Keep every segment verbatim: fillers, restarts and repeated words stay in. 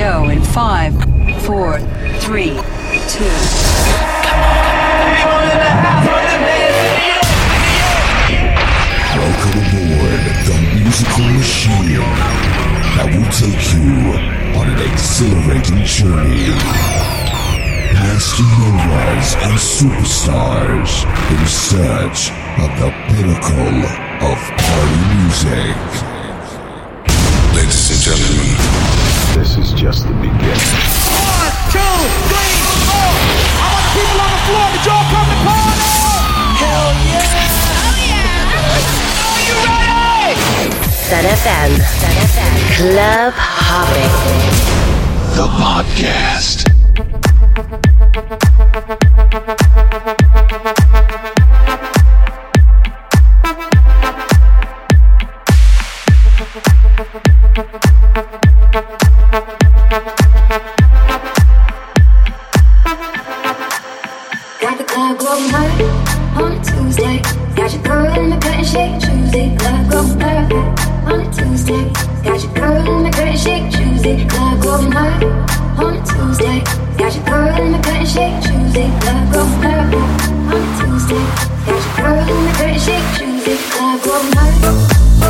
go in five, four, three, two. Welcome aboard the musical machine that will take you on an exhilarating journey past novas and superstars in search of the pinnacle of party music. Ladies and gentlemen, this is just the beginning. One, two, three, four. I want the people on the floor to y'all come to party. Hell yeah! Oh yeah! Are you ready? Sun F M. Sun F M. Club Hopping. The podcast. Got the club going hard on a Tuesday. Got your girl in the cut and shake Tuesday. Club going hard on a Tuesday. Got your girl in the cut and shake Tuesday. Club going hard on a Tuesday. Got your girl in the cut and shake Tuesday. Club going hard on a Tuesday. Got your girl in the cut and shake Tuesday. Club going hard.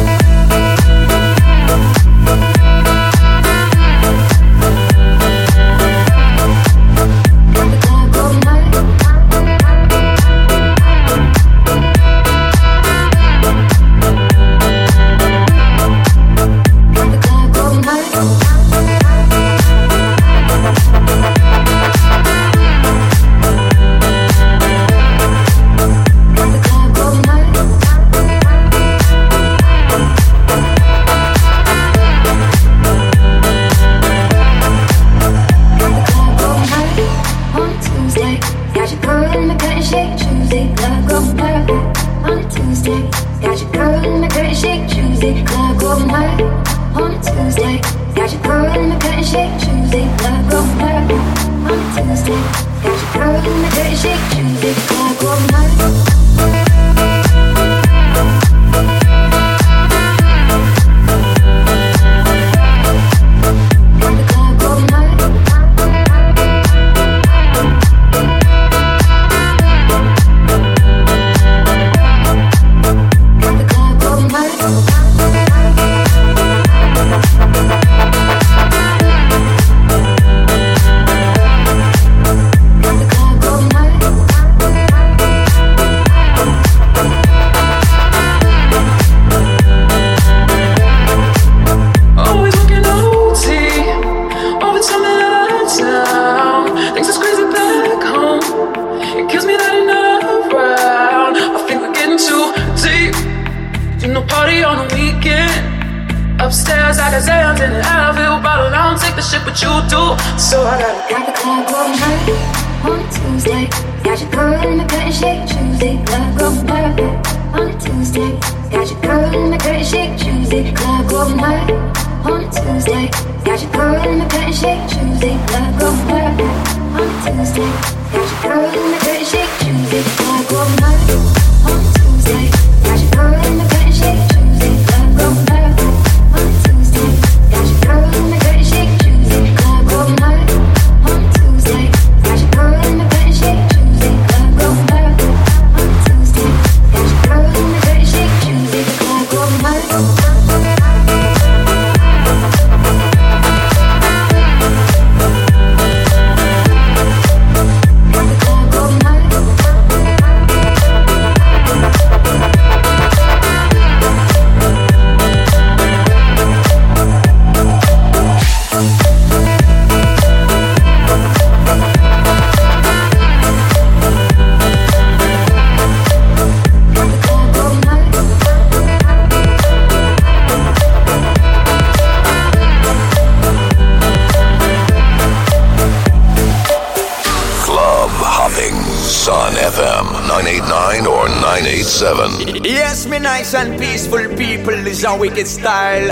Yes, me nice and peaceful people is a wicked style.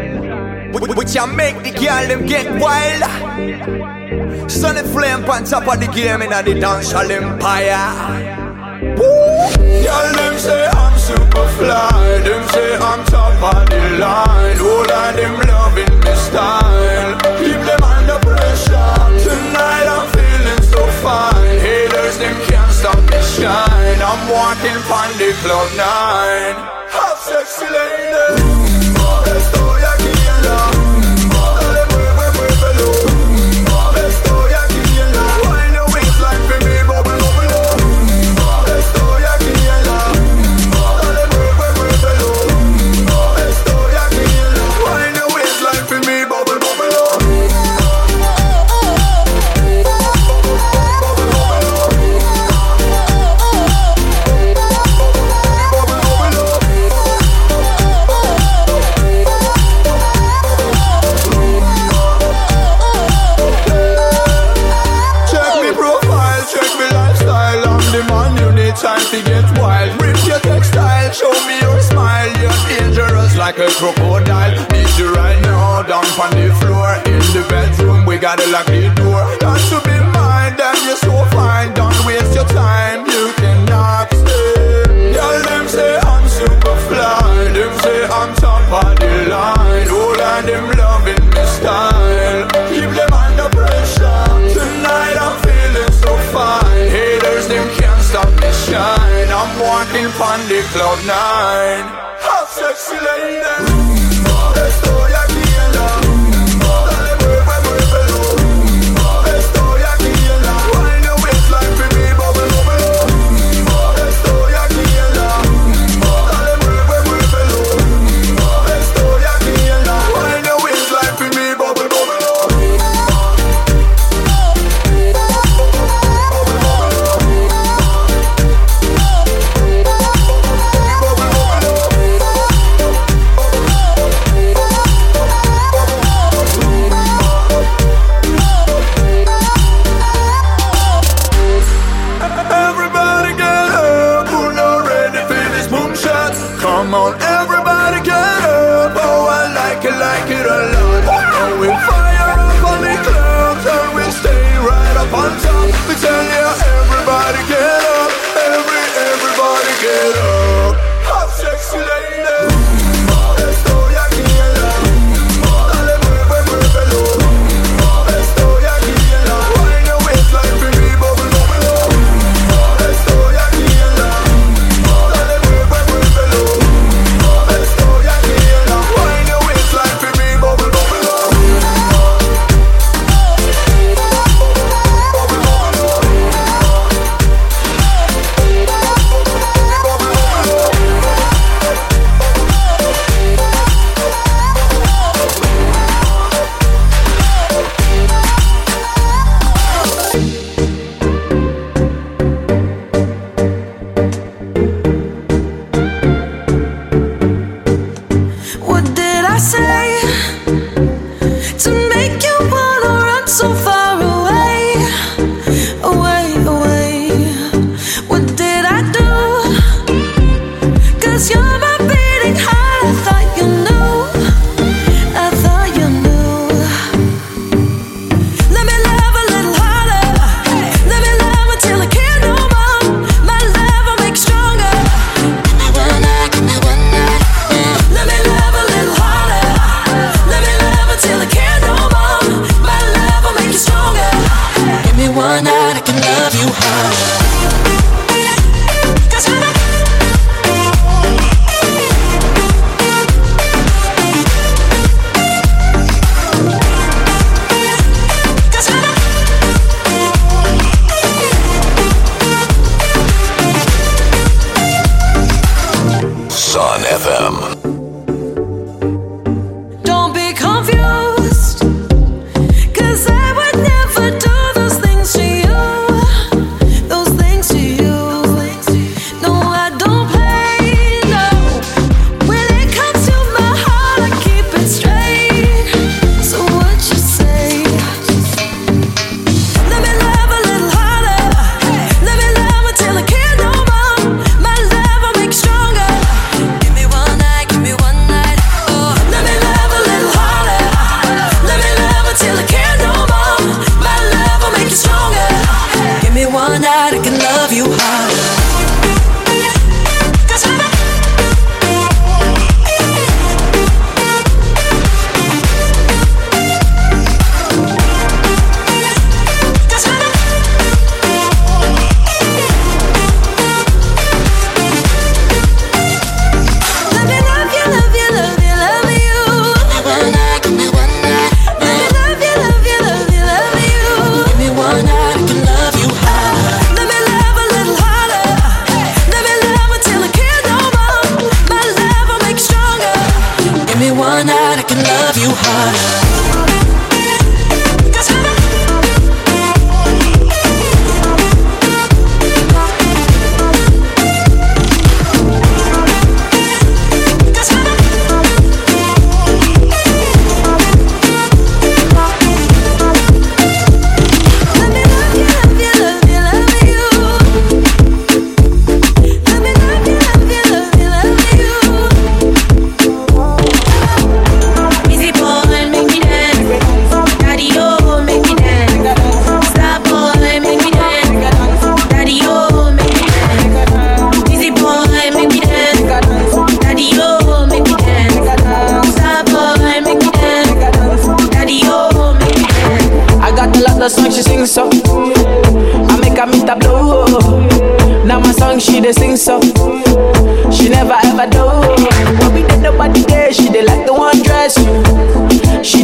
Which I make the girl them get wild. Sunny flame on top of the game in the dancehall empire. Y'all them say I'm super fly. Them say I'm top of the line. All of them loving me style. Keep them on the cloud nine. Hot sexy lady. Estoy aquí en la. Dale, mueve, muévelo. Estoy aquí en la. Wind your waistline for me, bubble, bubble. Estoy aquí en la. Dale, mueve, muévelo. Estoy aquí en la. Wind your waistline for me, bubble, bubble. Time to get wild. Rip your textile, show me your smile. You're dangerous like a crocodile. Need you right now, down on the floor. In the bedroom, we gotta lock the door. Got to be mine, damn you're so fine. Don't waste your time, you cannot stay. Y'all them say I'm super fly. Them say I'm top of the line. All of them loving me style. Keep them under pressure. Tonight I'm feeling so fine. Haters, them can't stop me shine. I'm walking on the cloud nine. Hot sexy lady. Estoy aquí en la. Dale, mueve, muévelo. Estoy aquí en la. Wind your waistline for me, bubble, bubble. Estoy aquí en la. Dale, mueve, muévelo. Estoy aquí en la. Wind your waistline for me, bubble, bubble. Come on, everybody get up. Oh, I like it, like it a lot. And we fire up on the clubs and we stay right up on top. We tell you, everybody get up. Every, everybody get up. Hot sexy lady. Estoy aquí en la. Dale, mueve, muévelo. Estoy aquí en la. Wind your waistline for me, bubble, bubble. Estoy aquí en la. Dale, mueve, muévelo. Estoy aquí en la. Wind your waistline for me, bubble, bubble. What did I say to make you wanna run so far away, away, away? What did I do? 'Cause you're my beating heart. I thought you knew, I thought you knew. Let me love a little harder. Let me love until I can't no more. My love will make stronger. Let me love a little harder. Let me love until I can't no more. My love will make you stronger. Give me one night, I can love you harder. 'Cause I'm Cause I'm Sun F M. Don't be confused, 'cause I would never do those things to you. Those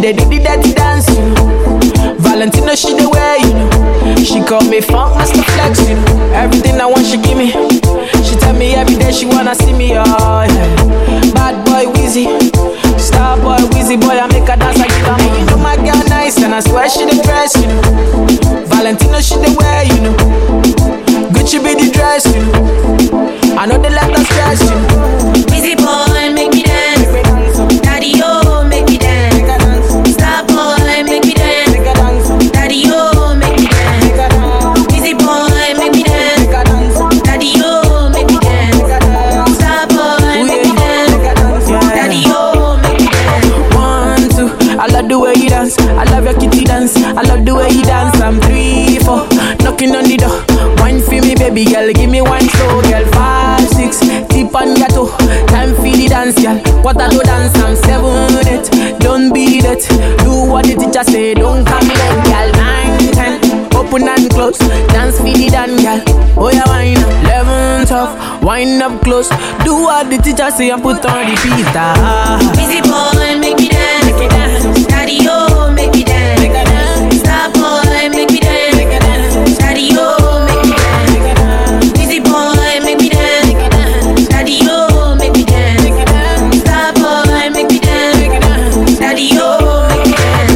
dey do the dirty dance, you know. Valentino, she the way, you know. She call me Funk Master Flex, you know. Everything I want, she give me. She tell me every day she wanna see me, oh yeah. Bad boy Weezy, star boy Weezy boy, I make her dance like you know. You know my girl nice, and I swear she the dress, you know. Valentino, she the way, you know. Gucci be the dress, you know. I know they let us stress, you know. Weezy boy, make me dance. Daddy, oh, make me dance. Star boy, make me dance. Daddy, oh, make me dance. Weezy boy, make me dance. Daddy, oh, make me dance. Star boy, make me dance. Daddy, oh, make me dance. One, two, I love the way you dance. I love your kitty dance. I love the way you dance. I'm three, four, knocking on the door. Wine for me, baby girl, give me one slow, girl. Five, six, tip on your toe. Time for the dance, girl. Quarter to dance, I'm seven, eight. Don't beat it. Do what the teacher say, don't come late, girl. Nine, ten, open and close. Dance for the dance, girl. Oh yeah, wine up. Eleven, twelve, wind up close. Do what the teacher say and put on the beat. Ah. Weezy boy, make me dance. Make me dance. Daddy, oh, make me dance. Make me dance. Star boy, make me dance. Make me dance. Daddy, oh, make me dance. Weezy boy, make me dance. Daddy, oh, make me dance. Star boy, make me dance. Daddy, oh, make me dance.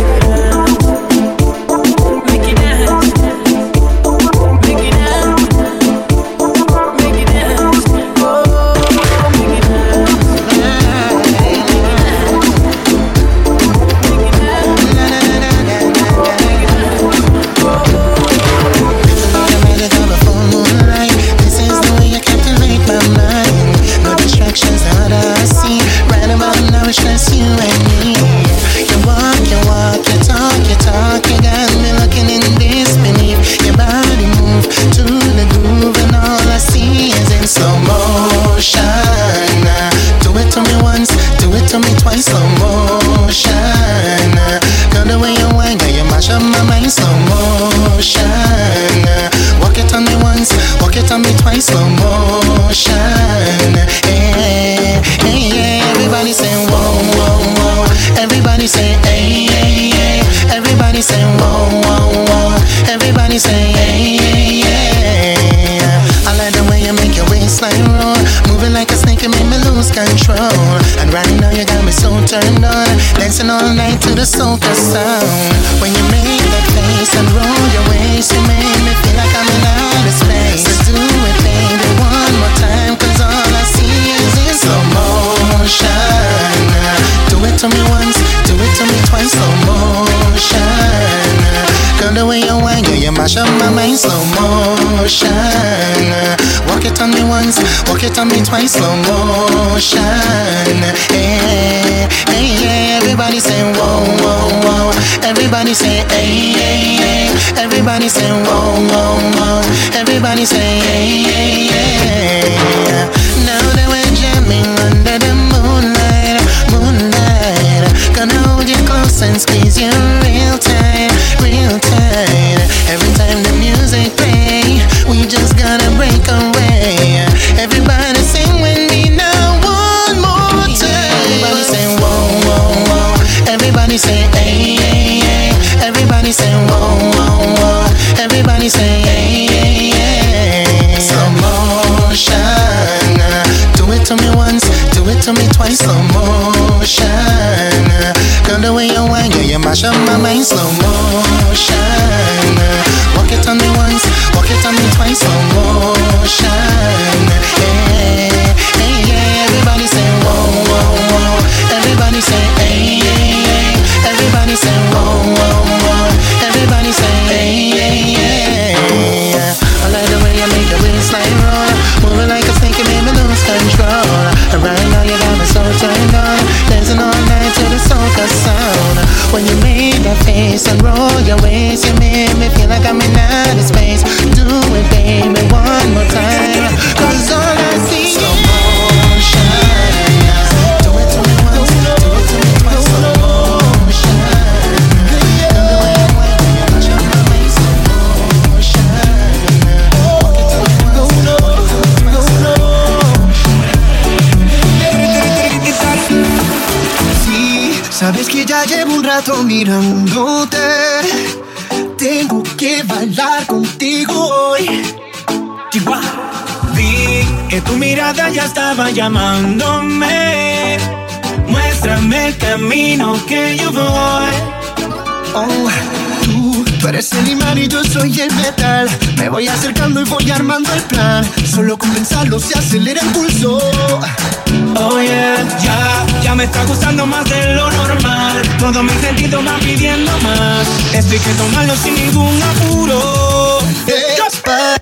Make it dance. Make it dance. Make it dance. Oh, make it dance. Just you and me. You walk, you walk, you talk, you talk. You got me looking in disbelief. Your body move to the groove, and all I see is in slow motion. Do it to me once, do it to me twice, slow motion. Girl, the way you whine, girl, you mash up my mind, slow motion. Walk it on me once, walk it on me twice, slow motion. Hey, hey, hey, everybody say whoa, whoa, whoa. Everybody say hey, hey, hey. Everybody say whoa, whoa, whoa. Everybody say hey, hey, hey. I like the way you make your waistline roll. Moving like a snake, you make me lose control. And right now you got me so turned on. Dancing all night to the soca sound. When you make that face and roll your waist, you make me feel like I'm in outer space. So do it, baby, one more time, cause all I see is in slow motion. Do it to me once, do it to me twice, slow motion. Girl, the way you whine, yeah, you mash up my mind, slow motion. Walk it on me once, walk it on me twice, slow motion. Hey, hey, hey, everybody say whoa, whoa, whoa. Everybody say hey, hey, hey. Everybody say whoa, whoa, whoa. Everybody say hey, hey, hey. Now that we're jamming under the moonlight, moonlight. Gonna hold you close and squeeze you real tight, real tight. Every time the music play, we just gotta break away. Everybody sing with me now one more time. Everybody say whoa, whoa, whoa. Everybody say hey, hey, hey. Everybody say whoa, whoa, whoa. Everybody say hey, hey, hey. Slow motion. Do it to me once, do it to me twice, slow motion. Girl, the way you whine, yeah, you mash up my mind, slow motion. Walk it on me once, walk it on me twice, slow motion. Hey, hey, yeah, everybody say whoa, whoa, whoa. Everybody say hey, hey, hey. Everybody say whoa, whoa, whoa. Everybody say hey, hey, hey. I like the way you make the waistline roll. Moving like a snake, you made me lose control. And right now you got me so turned on. Dancing all night to the soca sound. When you made that face and roll your waist, you made me feel like I'm in outer space. Do it, baby, one more time. Cause all I see is slow motion. Do it to me once, do it to me twice, slow motion. Girl, the way you whine, you mash up my mind, slow motion. Walk it to me once, walk it to me twice, slow motion. Sí, sabes que ya llevo un rato rato mirándote. Tengo que bailar contigo hoy. Vi que tu mirada ya estaba llamándome. Muéstrame el camino que yo voy. Oh, tú, tú eres el imán y yo soy el metal. Me voy acercando y voy armando el plan. Solo con pensarlo se acelera el pulso. Oh yeah, ya, ya me está gustando más de lo normal. Todos mis sentidos van pidiendo más. Esto hay que tomarlo sin ningún apuro. Despacito.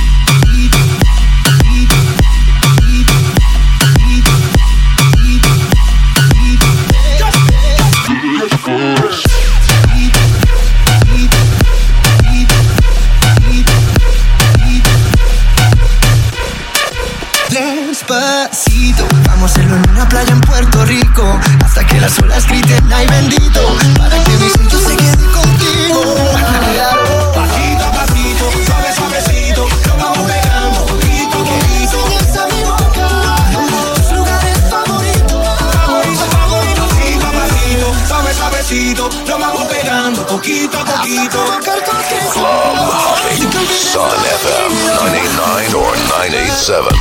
Despacito, vamos a hacerlo en una playa en Puerto Rico, hasta que las olas griten ay bendito, para que mi sello se quede contigo. Pasito a pasito, suave suavecito, lo vamos pegando poquito a poquito. Enseñas a mi boca tus lugares favoritos. Favorito, favorito, pasito a pasito, suave suavecito, lo vamos pegando poquito a poquito. Club Hopping, Sun F M ninety-nine or nine eighty-seven.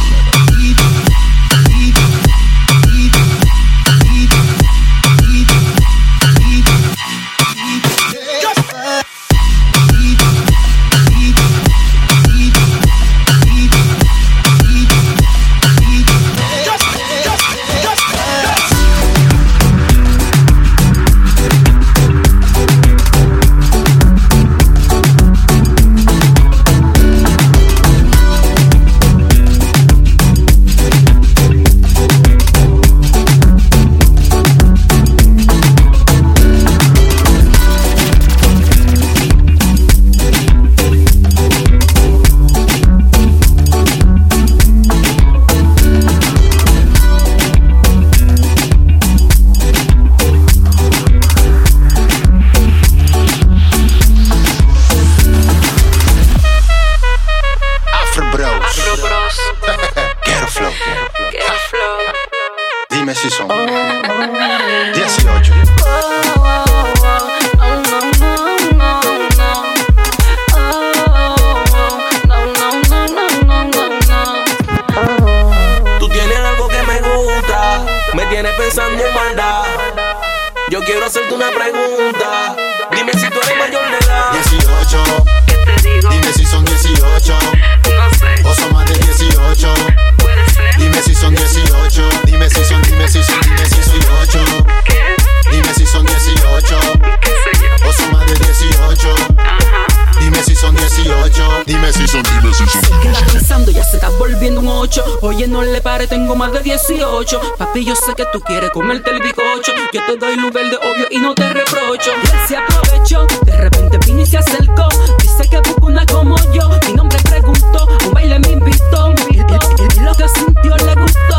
Oye, no le pare, tengo más de dieciocho. Papi, yo sé que tú quieres comerte el bizcocho. Yo te doy luz verde, obvio, y no te reprocho. Y él se aprovechó, de repente vino y se acercó. Dice que busca una como yo. Mi nombre preguntó, un baile me invitó. Y, y, y, y lo que sintió le gustó.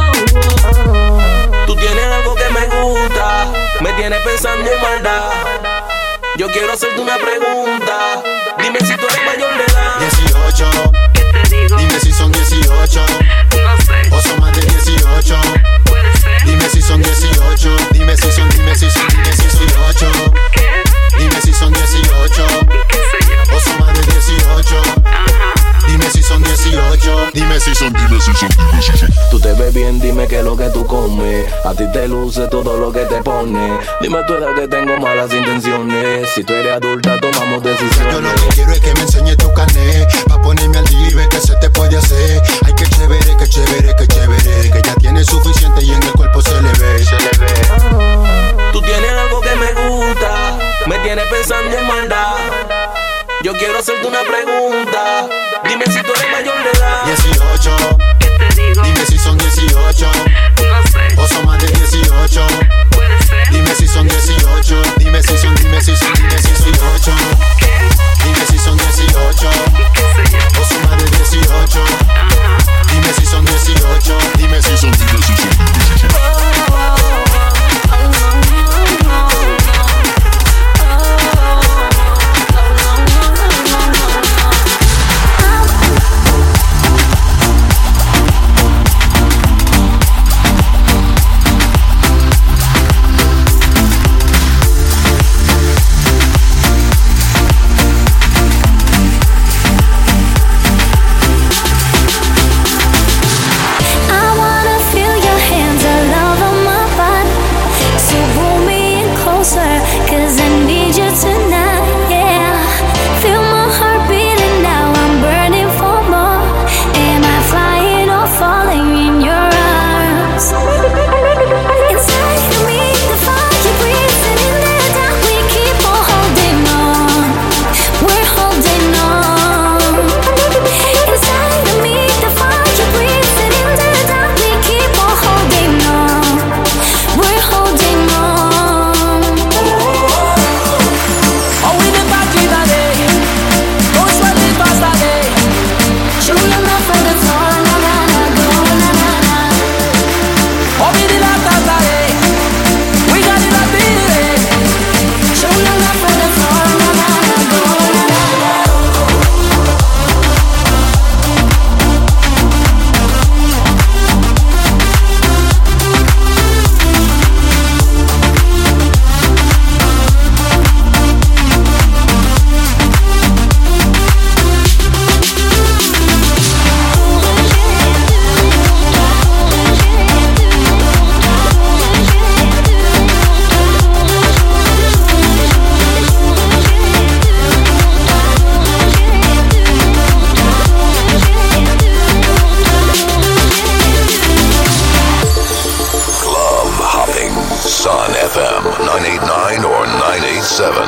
Tú tienes algo que me gusta, me tienes pensando en maldad. Yo quiero hacerte una pregunta. Dime si tú eres mayor de edad. dieciocho. Dime si son dieciocho. No sé. O son más de dieciocho. Puede ser. Dime si son dieciocho. Dime si son, dime si son, dime si soy ocho. ¿Qué? Dime si son dieciocho. ¿Qué sé yo? O son más de dieciocho. Ajá. Dime si son dieciocho. Dime si son, dime si son, dime si son. Tú te ves bien, dime qué es lo que tú comes. A ti te luce todo lo que te pone. Dime tu edad que tengo malas intenciones. Si tú eres adulta, tomamos decisiones. Yo lo que quiero es que me enseñes tu carnet, pa' ponerme al día y ver qué se te puede hacer. Ay, qué chévere, qué chévere, qué chévere. Que ya tienes suficiente y en el cuerpo se le ve, se le ve. Tú tienes algo que me gusta, me tienes pensando en maldad. Yo quiero hacerte una pregunta. Dime si tú eres mayor de edad. dieciocho. ¿Qué te digo? Dime si son dieciocho. No sé. O son más de dieciocho. Puede ser. Dime si son dieciocho. Dime si son, dime si son, dime si soy ocho. ¿Qué? Dime si son dieciocho. ¿Qué sé yo? O son más de dieciocho. Ajá. Dime si son dieciocho. Dime si son, dime si son, dime si son.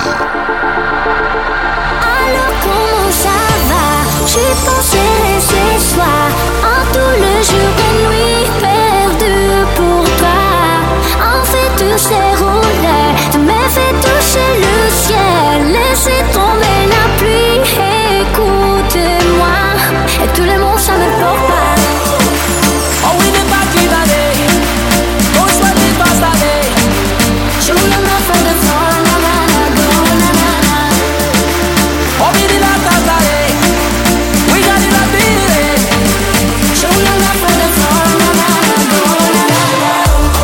Alors comment ça va? J'y pensais ces soirs, en tout le jour et nuit perdu pour toi. En fait tous ces rouleurs, tu m'as fait toucher le ciel, laisser tomber la pluie. Écoute-moi, et tout le monde ça me porte pas. Oh oui, n'est pas qui va aller, on choisit pas sa vie. Je voulais me faire de fort, na na na go, na na na. Oh oui, dis la tasse d'aller, oui, j'ai dit la vie. Je voulais me faire de fort, na na na go, na na na.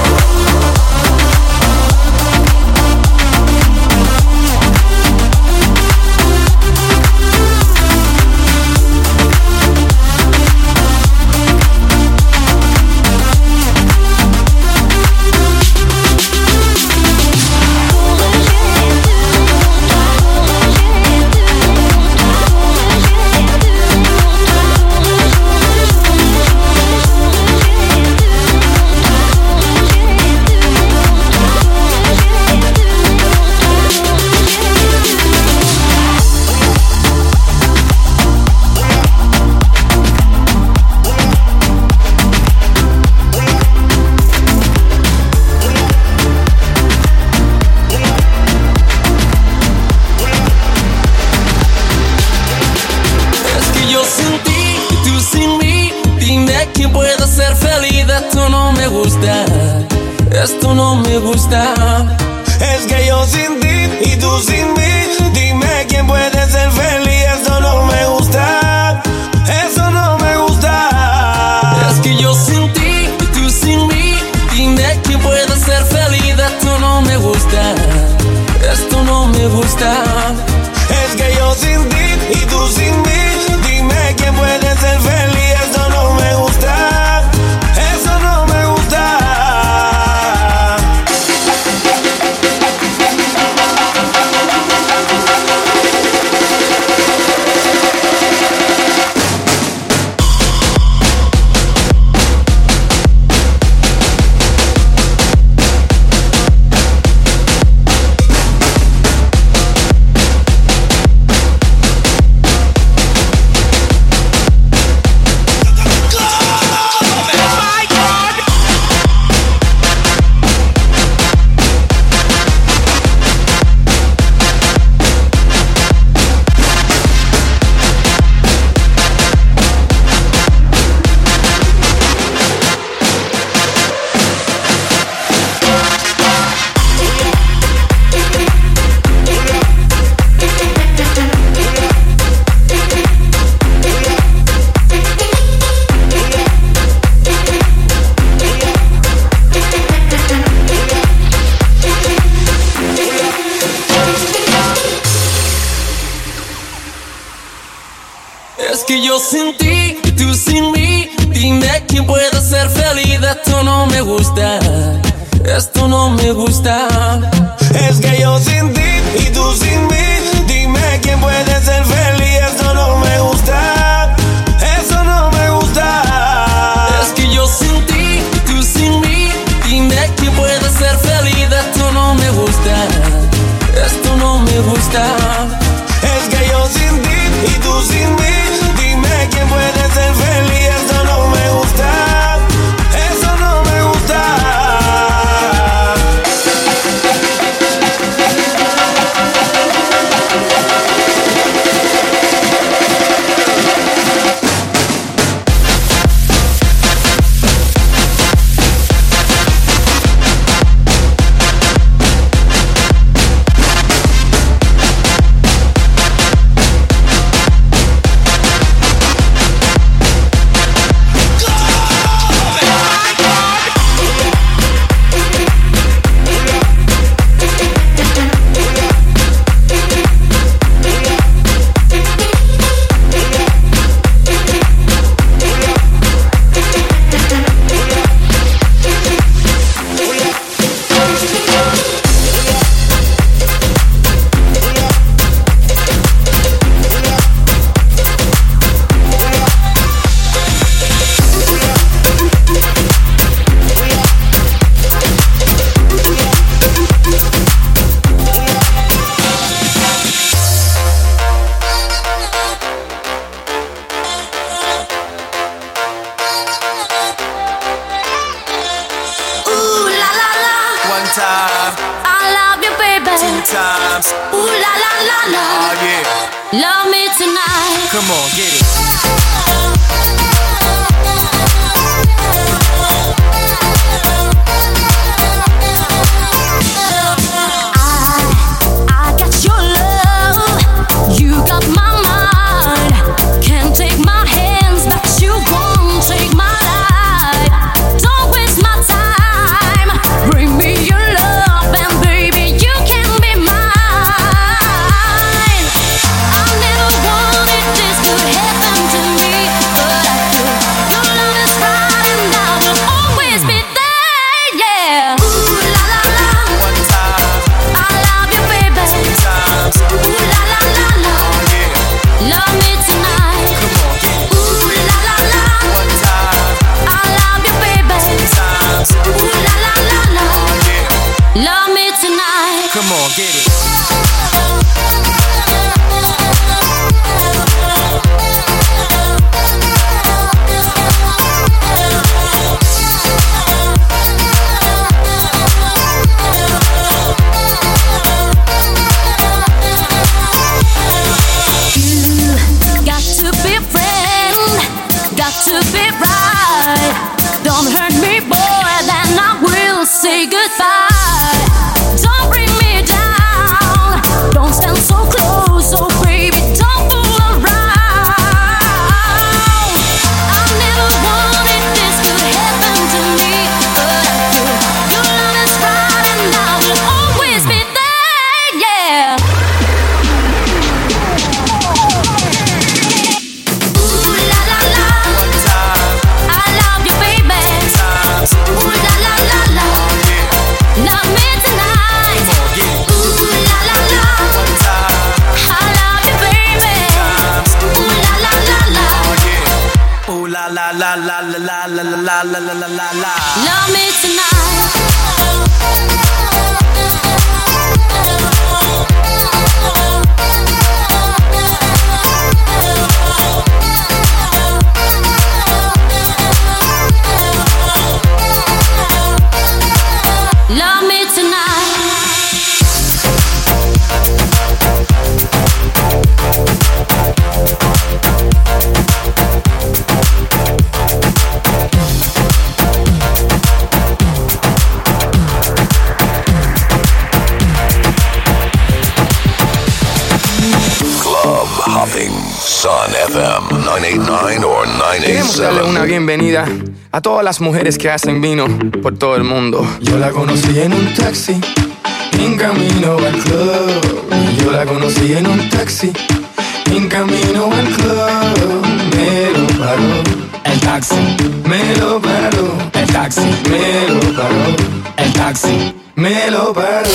Esto no me gusta. Es que yo sin ti y tú sin mí, dime quién puede ser feliz. Esto no me gusta, eso no me gusta. Es que yo sin ti y tú sin mí, dime quién puede ser feliz. Esto no me gusta, esto no me gusta. Es que yo sin ti y tú sin mí, dime quién puede ser feliz. Esto no me gusta, eso no me gusta. Es que yo sin ti y tú sin mí, dime quién puede ser feliz. Esto no me gusta, esto no me gusta. Es que yo sin ti y tú sin mí, dime quién puede ser feliz. Esto no me gusta, eso no me gusta. Es que yo sin ti y tú sin mí, dime quién puede ser feliz. Esto no me gusta, esto no me gusta. Es que yo sin ti y tú sin mí, dime quién puede ser feliz. Esto no me gusta, eso no me gusta. times. Ooh la la la la. Oh yeah. Love me tonight. Come on, get it. I got your love. You got my mind. Can't take my hands back. You won't take my life. Don't waste my time. Bring me your love, and baby, you can be mine. I never wanted this to happen to me, but I do. Your love is right, and I will always be there. Yeah. Ooh la la la. One time. I love you, baby. Two times. Ooh la la la la. Oh yeah. Love me tonight. Come on, get it. Ooh la la la. One time. I love you, baby. Two times. Ooh la la la la. Oh yeah. Love me tonight. Come on, get it. You got to be friend, got to be right. Don't hurt me, boy, then I will say goodbye. Don't bring me down, don't stand so close, oh baby, don't fool around. I never wanted this to happen to me, but I do. Your love is right, and I will always be there, yeah. Ooh la la la. One time. I love you, baby. Times. Ooh la la la la. Love me tonight. Ooh la la la. One time. I love you, baby. Ooh la la la la. Ooh la la la la la la la la la la la la la. Love me tonight. Love me tonight. Club Hopping, Sun F M nine eighty-nine or nine Queremos darle una eighty-seven. bienvenida a todas las mujeres que hacen vino por todo el mundo. Yo la conocí en un taxi, en camino al club. Yo la conocí en un taxi, en camino al club. Me lo paró el taxi, me lo paró el taxi, me lo paró el taxi, me lo paró.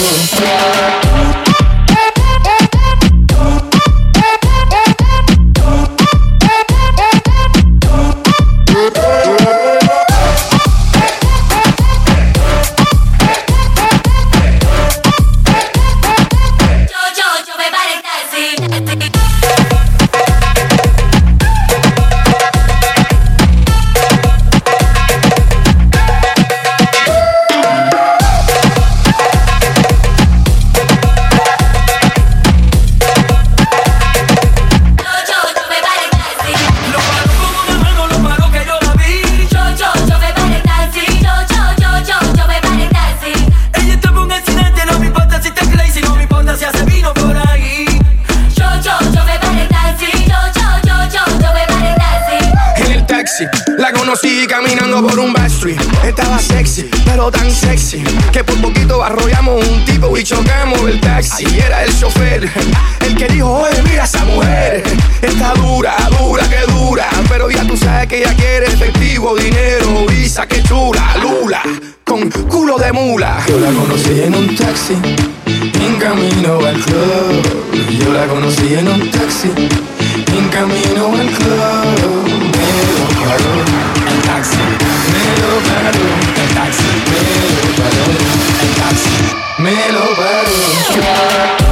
La conocí caminando por un backstreet. Estaba sexy, pero tan sexy que por poquito arrollamos un tipo y chocamos el taxi. Y era el chofer el que dijo: oye, mira esa mujer, está dura, dura, que dura. Pero ya tú sabes que ella quiere efectivo, dinero, visa, que chula, lula, con culo de mula. Yo la conocí en un taxi, en camino al club. Yo la conocí en un taxi, en camino al club. Me lo paró el taxi, me lo paró el taxi, me lo paró el taxi, me lo paró.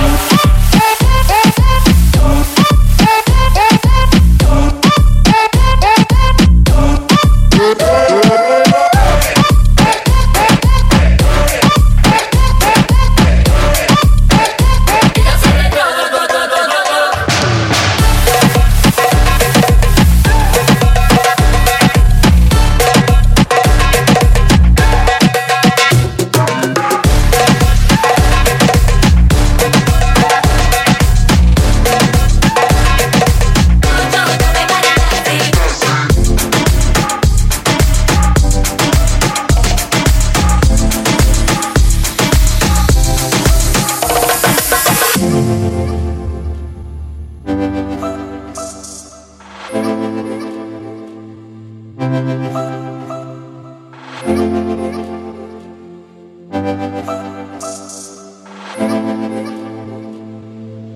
Ella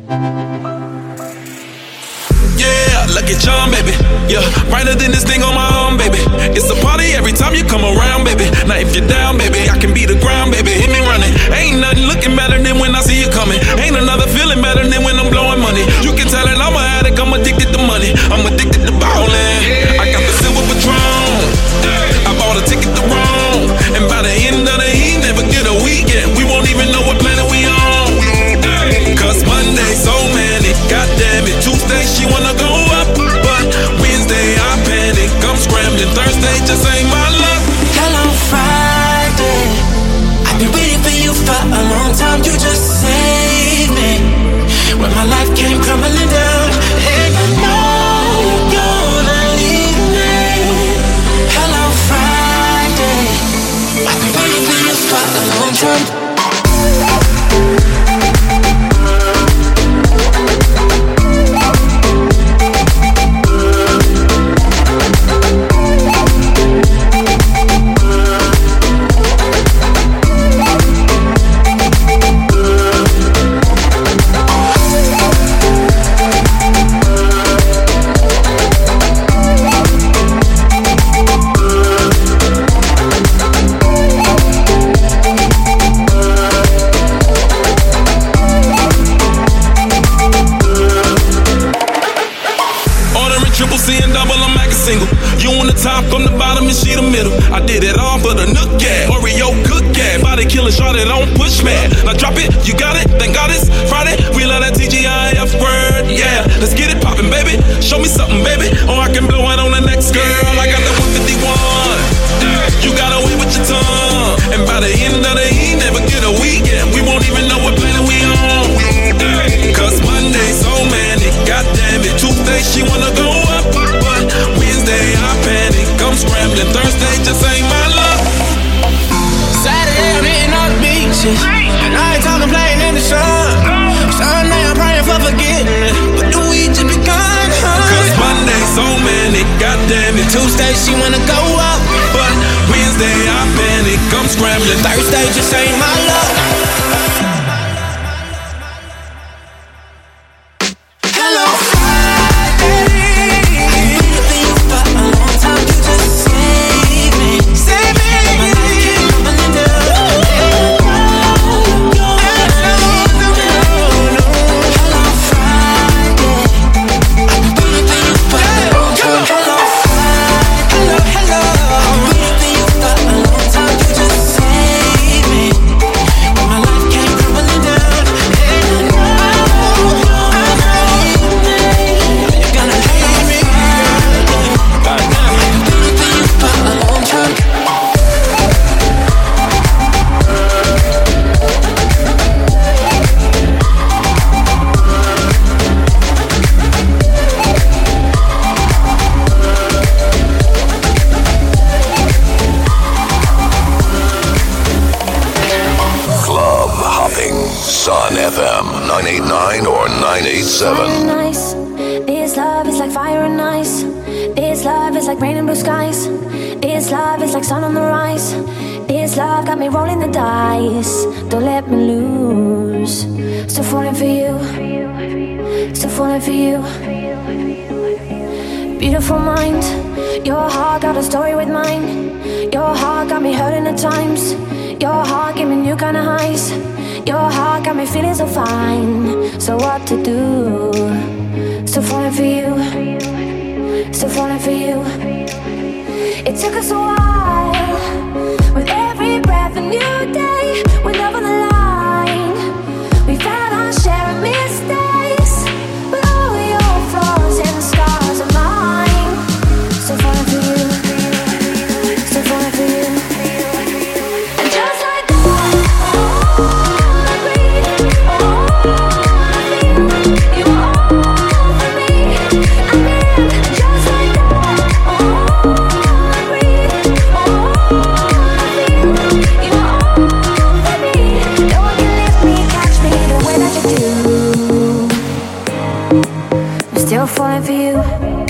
Yeah, Lucky Charm, baby. Yeah, brighter than this thing on my arm, baby. It's a party every time you come around, baby. Now if you're down, baby, I can be the ground, baby. Hit me running. Ain't nothing looking better than when I see you coming. Ain't another feeling better than when I'm blowing money. You can tell that I'm an addict, I'm addicted to money. I'm addicted to ballin'. I got the silver Patron. I bought a ticket to Rome. And by the end of the evening, never get a weekend. We won't even know what planet we on. Cause Monday so many, goddamn it. Tuesday she wanna go up, but Wednesday I panic. I'm scrambling, Thursday just ain't my luck. Hello Friday, I've been waiting for you for a long time. You just saved me when my life came crumbling down. And I know you're gonna leave me. Hello Friday, I've been waiting for you for a long time. From the bottom and she the middle. I did it all for the nook, yeah. Oreo cook, yeah. Body killing, shorty, don't push, man. Now drop it, you got it, thank God it's Friday. We love that T G I F word, yeah. Let's get it poppin', baby. Show me something, baby. Or I can blow it on the next girl. I got the one fifty-one. You got away with your tongue. And by the end of the evening, never get a weekend. We won't even know what planet we on. Cause Monday so many, goddamn it. Tuesday she wanna go up, but Wednesday I panic. I'm scrambling, Thursday just ain't my luck. Saturday I'm hitting all the beaches, and I ain't talking playing in the sun. Sunday I'm praying for forgiveness, but the week just begun. Cause Monday so many, goddamn it. Tuesday she wanna go up, but Wednesday I panic. I'm scrambling, Thursday just ain't my luck. Nice. This love is like fire and ice. This love is like rain and blue skies. This love is like sun on the rise. This love got me rolling the dice. Don't let me lose. Still falling for you. Still falling for you. Beautiful mind. Your heart got a story with mine. Your heart got me hurting at times. Your heart gave me new kind of highs. Your heart got me feeling so fine. So what to do? Still falling for you. Still falling for you. It took us a while. With every breath a new day. With love on the line. We've had our share of mistakes. But all your flaws and scars are mine. Still falling for you. Still falling for you. And just like that, falling for you.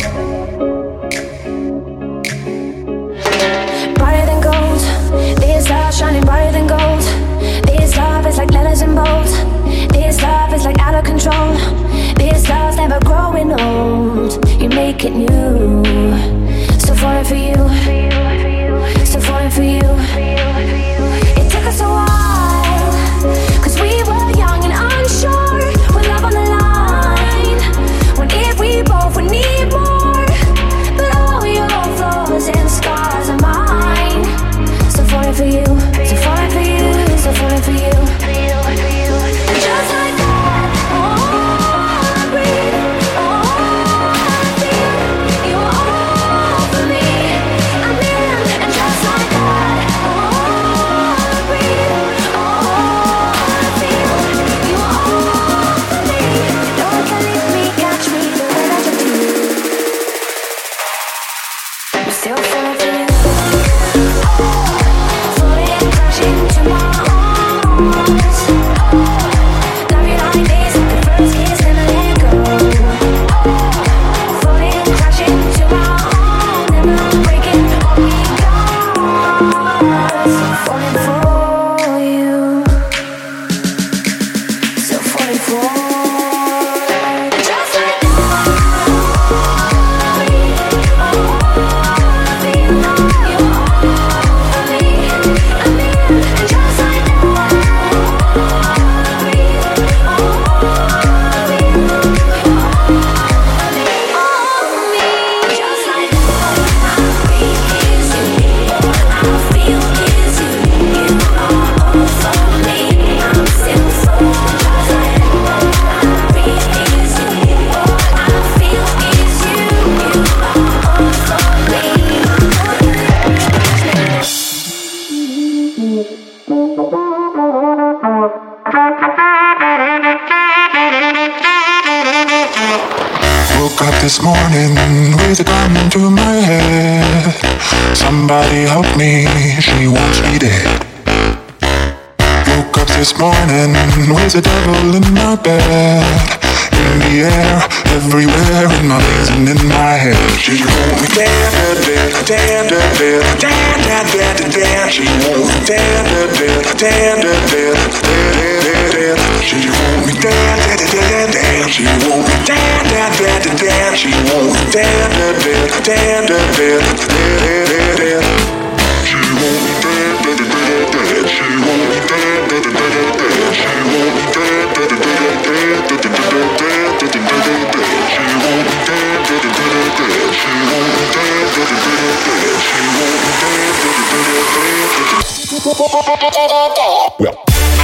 Brighter than gold. This love shining brighter than gold. This love is like letters in bold. This This love is like out of control. This love's never growing old. You make it new. So falling for you. So falling for you. It took us a while, cause we were young and unsure. With love on the line, when if we both would need more. But all your flaws and scars are mine. So falling for you. So falling for you. So falling for you. Just like that. Oh, I breathe. Oh, I feel. You're all for me. I'm in. And just like that. Oh, I breathe. Oh, I feel. You're all for me. No one can leave me, catch me the way that you do. I'm still falling for you. Falling, crashing to my arms. Love you like this, like the first kiss, never let go. Falling, crashing to my arms, never breaking, all we got. So falling for you. So falling for. Just like that. Oh, I feel you're all for me. I'm in, and just like that. Woke up this morning with a gun to my head. Somebody help me, she wants me dead. Woke up this morning with the devil in my bed. In the air, everywhere, in my veins and in my head. She wants me dead, dead, dead, dead, dead, dead, dead, dead, dead, dead. She wants me dead, dead, dead, dead, dead, dead, dead, dead. She wants me dead, dead, dead, dead. She wants me dead, dead, dead, dead, dead. She wants me dead, dead, dead, dead, dead, dead, dead, dead. She wants me dead, dead, dead, dead. She wants me dead, dead, dead, dead. She wants me dead, dead, dead, dead, dead, dead, dead, dead, dead, dead. She wants me dead, dead, dead, dead. She wants me dead, dead, dead, dead. She wants me dead, dead, dead, dead, dead. Well.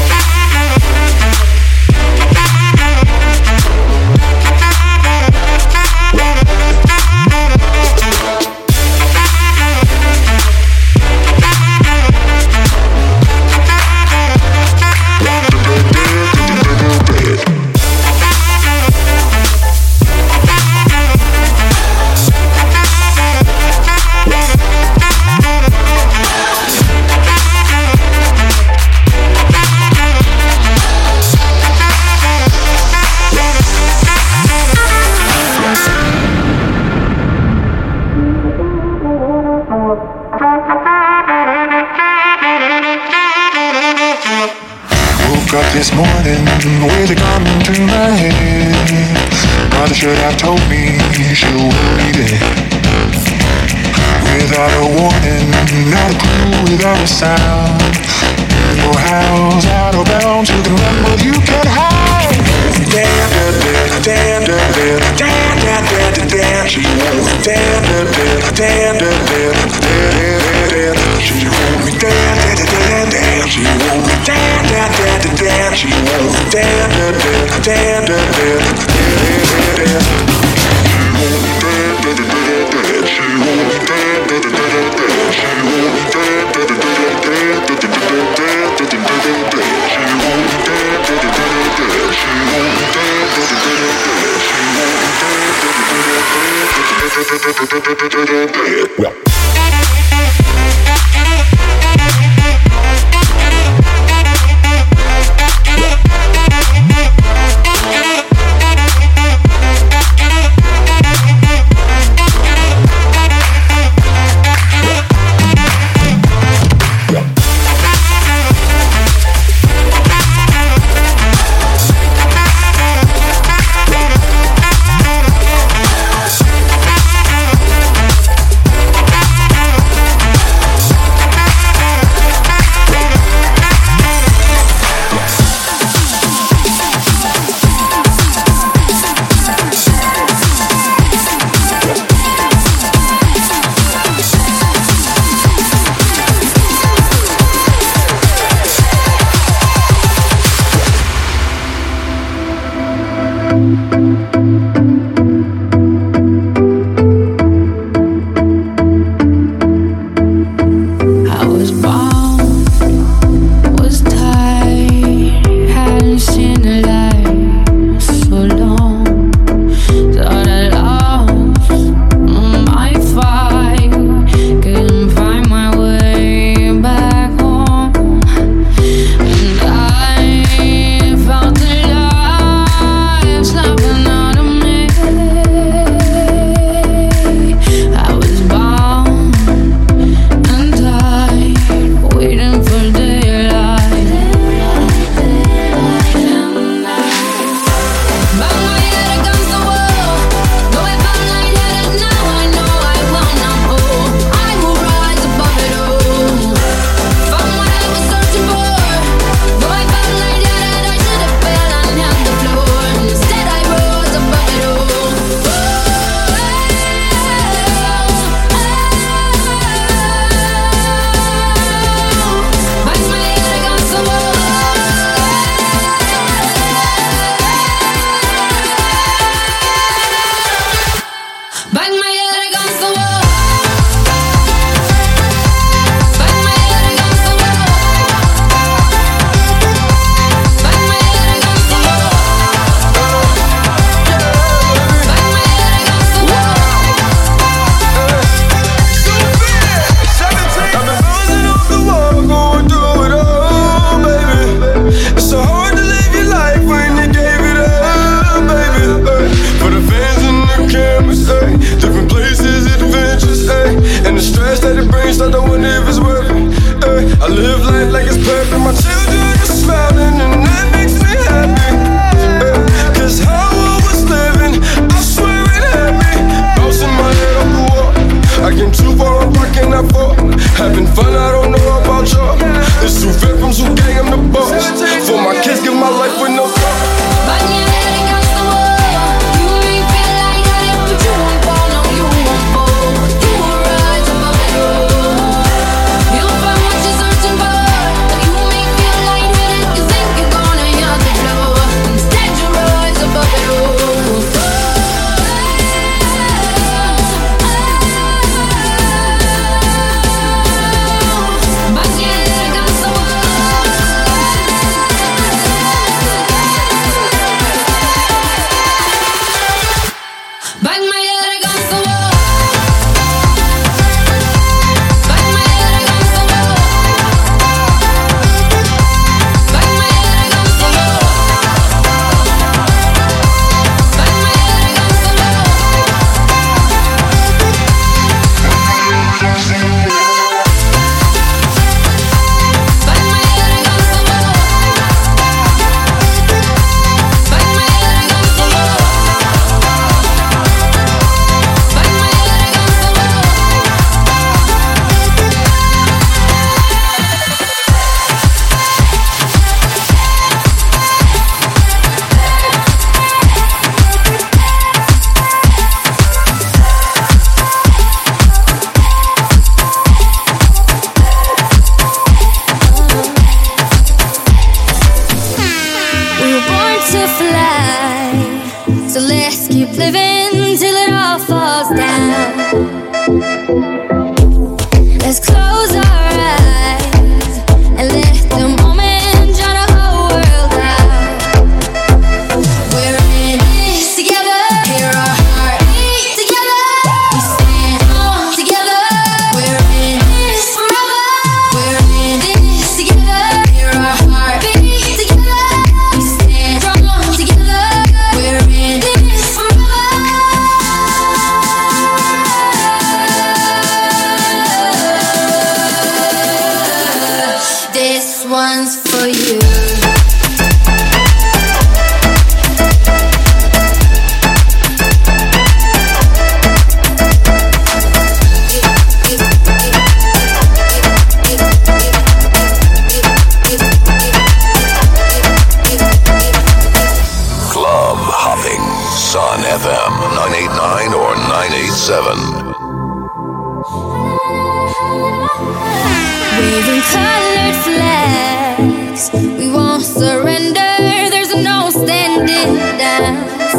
This morning with a gun to my head. Mother should have told me she will be dead. Without a warning, not a clue, without a sound. In your house, out of bounds, you can run but you can't hide. Damn, damn, damn, damn, damn, damn, damn, damn, damn. She wants me damn, damn, damn, damn, damn, damn, damn. She wants me damn, damn, damn, damn. She wants me damn, damn, damn, damn. She wants me damn, damn, damn, damn, damn, damn. She wants me damn, damn, damn, damn. She wants me damn, damn, damn, damn. She wants me damn, damn, damn, damn, damn, damn, damn, damn. She wants me damn, damn, damn, damn. She wants me damn, damn, damn, damn. She wants me damn, damn, damn, damn. Well. let's keep living till it all falls down. Let's close our eyes and let the moment drown the whole world out. We're in this together, hear our heartbeat together. We stand on together. We're in this forever. We're in this together, hear our heartbeat together. We stand strong together. We're in this forever. This one's for you. Club hopping. Sun F M nine eighty-nine or nine eighty-seven. Waving colored flags, we won't surrender. There's no standing down.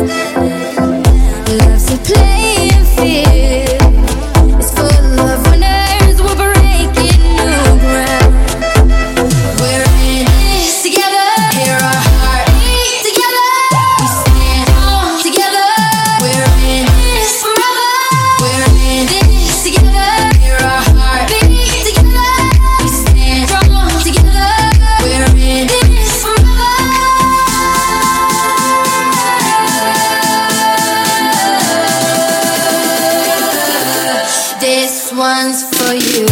Love's a playing field. It's full of winners. We're breaking new ground. We're in this together. Hear our heartbeat together. We stand on together. We're in this forever. We're in this together. Hear our heartbeat together. We stand strong together. We're in this forever. This one's for you.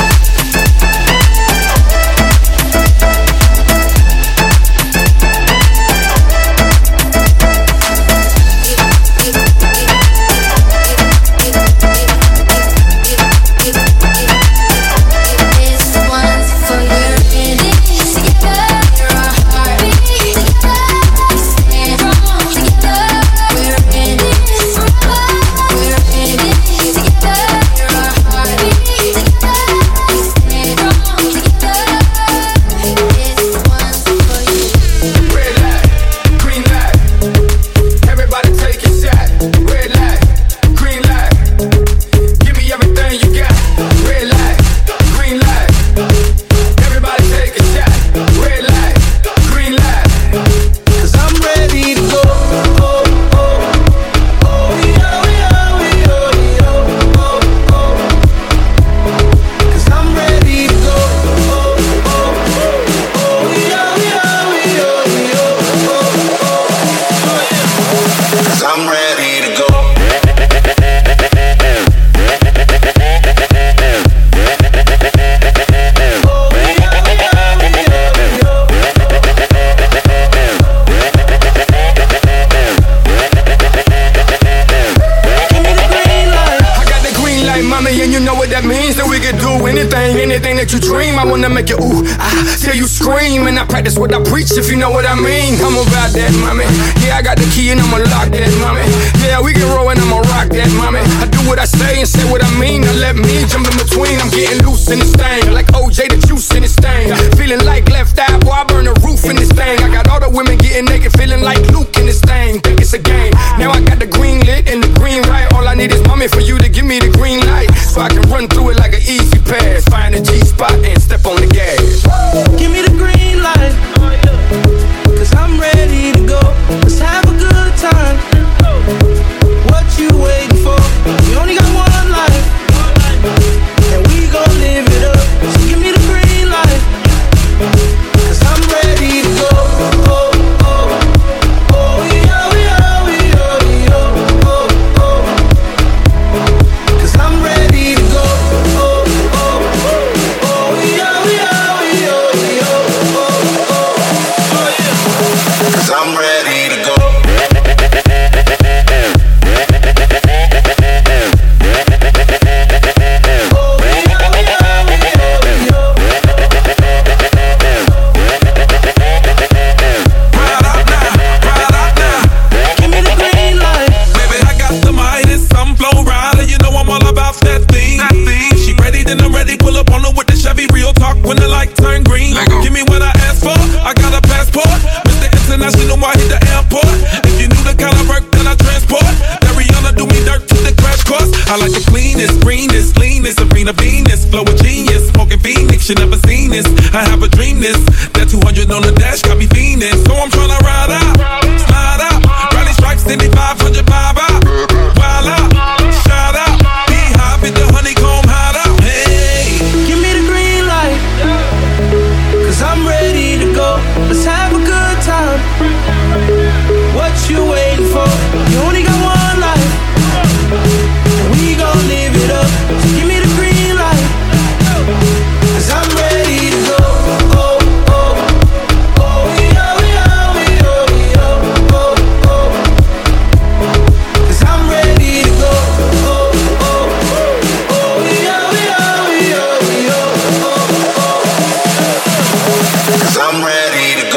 This one's for you. We're in this together. Hear our heartbeat together. We stand strong together. We're in this forever. We're in this together. Hear our heartbeat together. We stand strong together. This one's for you. Red light, green light. Everybody take a shot. Red light, green light. Give me everything you got. Red light, green light. Everybody take a shot. Red light, green light. Cause I'm ready to go. Oh, oh, oh, yeah, yeah, yeah, yeah, oh, oh. Cause I'm ready to go. Oh, oh, oh, yeah, yeah, yeah, yeah, oh, oh. Cause I'm ready to go. I got the green light, mommy, and you know what that means. That we can do anything, anything that you dream. I wanna make you ooh, ah, till you scream. And I practice what I preach, if you know what I mean. I'm about that, mommy. Yeah, I got the key and I'ma lock that, mommy. Yeah, we can roll and I'ma rock that, mommy. I do what I say and say what I mean. Now let me jump in between. I'm getting loose in this thing, like O J the juice in this thing. Feeling like left eye, boy, I burn the roof in this thing. I got all the women getting naked, feeling like Luke in this thing. Think it's a game. Now I got the green lit and the green right. All I need is mommy for you to give me the green light, so I can run through it like an easy pass. Find a G spot and step on the gas. Give me the green light, cause I'm ready to go. Let's have a good time. What you waiting for? We only got one life, and we gon' live it up. So give me the green light, cause I'm ready to go. Oh, oh, oh, yeah, yeah, yeah, yeah, oh, oh. Cause I'm ready to go. Oh, oh, oh, yeah, yeah, Venus. That two hundred on the dash got me fiending. So I'm tryna ride out, slide out. Rally stripes, then they five hundred vibe out. Wild out, shout out. Beehive with the honeycomb hide out. Hey, give me the green light, cause I'm ready to go. Let's have a good time. What you waiting for? You only got one life, and we gon' live it up. So give me the green light, cause I'm ready to go. Oh, oh, oh, yeah, yeah, yeah, yeah, oh, oh. Cause I'm ready to go. Oh, oh, oh, yeah, yeah, yeah, yeah, oh, oh. Cause I'm ready to go.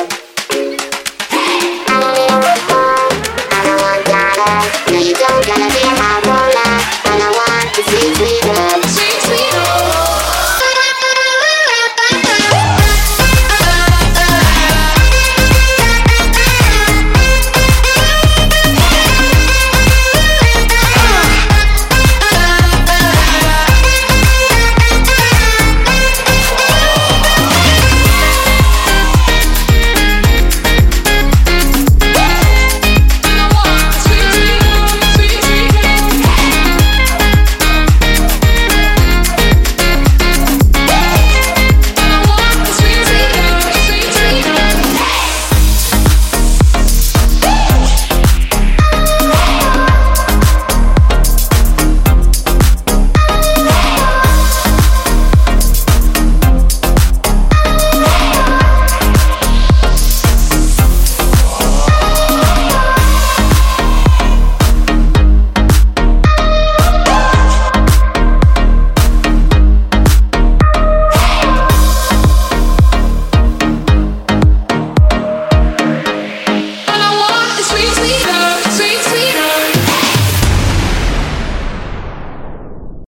Now you don't gotta